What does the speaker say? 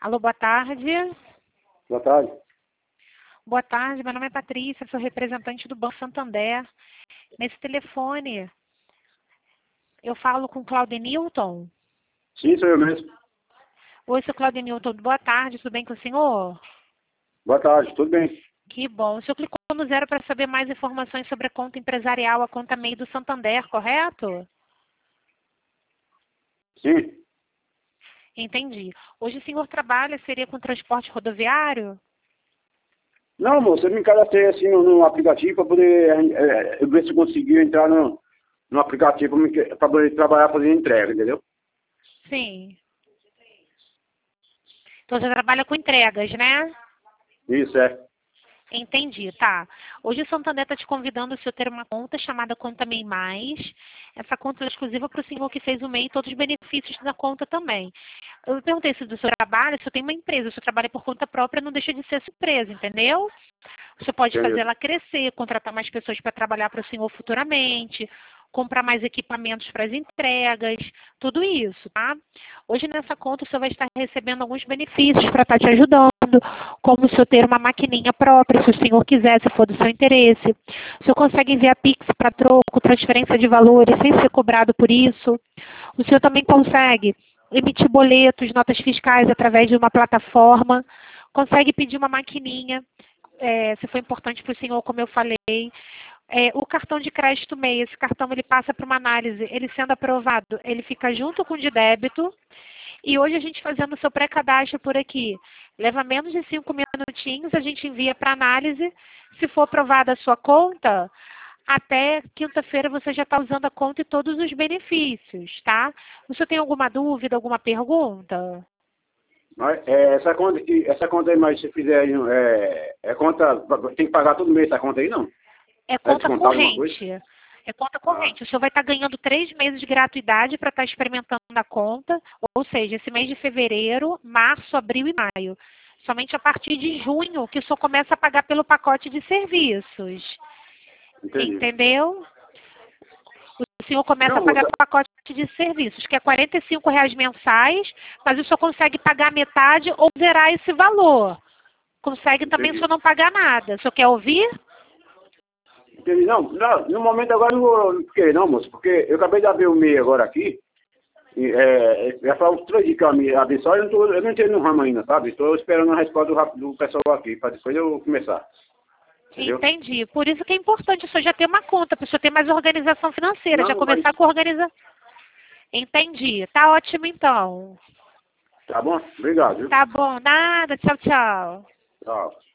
Alô, boa tarde. Boa tarde. Boa tarde, meu nome é Patrícia, sou representante do Banco Santander. Nesse telefone, eu falo com o Claudenilton. Sim, sou eu mesmo. Oi, seu Claudenilton, boa tarde, tudo bem com o senhor? Boa tarde, tudo bem? Que bom. O senhor clicou no 0 para saber mais informações sobre a conta empresarial, a conta MEI do Santander, correto? Sim. Entendi. Hoje o senhor trabalha, seria com transporte rodoviário? Não, moço, eu me cadastrei assim no aplicativo para poder eu ver se eu conseguia entrar no aplicativo para poder trabalhar fazendo entrega, entendeu? Sim. Então você trabalha com entregas, né? Isso, é. Entendi, tá. Hoje o Santander está te convidando a senhor ter uma conta chamada Conta MEI Mais. Essa conta é exclusiva para o senhor que fez o MEI e todos os benefícios da conta também. Eu perguntei se do seu trabalho, se eu tenho uma empresa, se eu trabalho por conta própria, não deixa de ser sua empresa, entendeu? Você pode fazer Entendeu? ela crescer, contratar mais pessoas para trabalhar para o senhor futuramente, comprar mais equipamentos para as entregas, tudo isso, tá? Hoje nessa conta o senhor vai estar recebendo alguns benefícios para estar te ajudando, como o senhor ter uma maquininha própria, se o senhor quiser, se for do seu interesse. O senhor consegue enviar Pix para troco, transferência de valores, sem ser cobrado por isso. O senhor também consegue emitir boletos, notas fiscais através de uma plataforma, consegue pedir uma maquininha, se for importante para o senhor, como eu falei. O cartão de crédito MEI, esse cartão ele passa para uma análise, ele sendo aprovado, ele fica junto com o de débito. E hoje a gente fazendo o seu pré-cadastro por aqui, leva menos de 5 minutinhos, a gente envia para análise. Se for aprovada a sua conta, até quinta-feira você já está usando a conta e todos os benefícios, tá? O senhor tem alguma dúvida, alguma pergunta? Mas, essa conta aí, mas se fizer aí, conta, tem que pagar todo mês essa conta aí, não? É É conta descontar alguma coisa? corrente. É conta Ah, corrente. O senhor vai estar ganhando 3 meses de gratuidade para estar experimentando a conta. Ou seja, esse mês de fevereiro, março, abril e maio. Somente a partir de junho que o senhor começa a pagar pelo pacote de serviços. entendi. Entendeu? O senhor começa a Não, pagar moça, pelo pacote de serviços, que é R$ 45 mensais, mas o senhor consegue pagar metade ou zerar esse valor. Consegue também o entendi. senhor não pagar nada. O senhor quer ouvir? Entendi. Não, no momento agora eu não vou querer não, moço, porque eu acabei de abrir o MEI agora aqui. Já faz uns 3 dias que eu abri só, eu não entrei no ramo ainda, sabe? Estou esperando a resposta do pessoal aqui, para depois eu começar. Entendeu? Entendi. Por isso que é importante o senhor já ter uma conta, para o senhor ter mais organização financeira, já Não, mas começar com organização. Entendi. Tá ótimo então. tá bom? Obrigado, viu? Tá bom, nada. Tchau, tchau. Tchau.